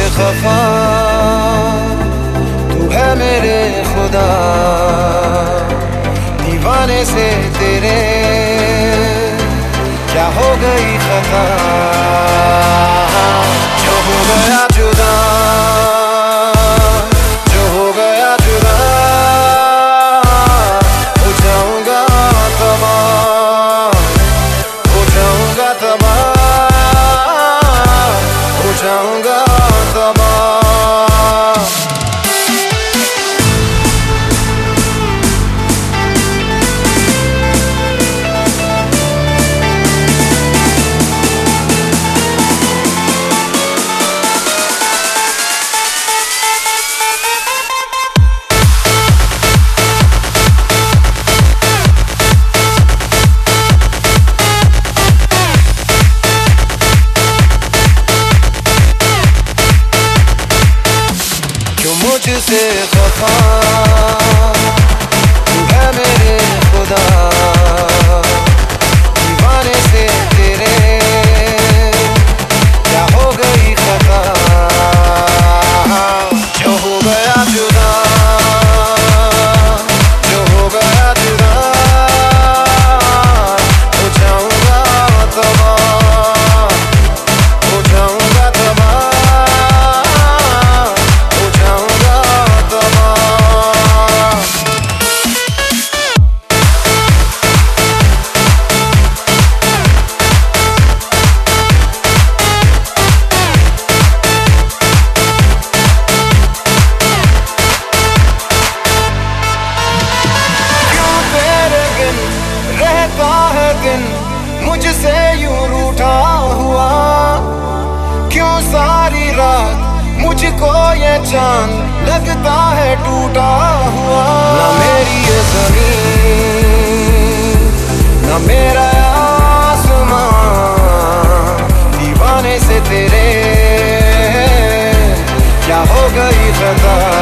खफा तू है मेरे खुदा, दीवाने से तेरे क्या हो गई खता। जो हो गया जुदा, जो हो गया जुदा, हो जाऊंगा तबाह, हो जाऊंगा तबाह, हो जाऊंगा तबाह। मुझसे खफा तू है मेरे खुदा, दीवाने से तेरे क्या हो गई खता। जो हो गया जुदा, जो हो गया जुदा, हो जाऊंगा तबाह, हो जाऊंगा तबाह, मुझसे यूं रूठा हुआ क्यों सारी रात मुझको ये चांद लगता है टूटा हुआ। ना मेरी ये ज़मीन, ना मेरा आसमां, दीवाने से तेरे क्या हो गई खता।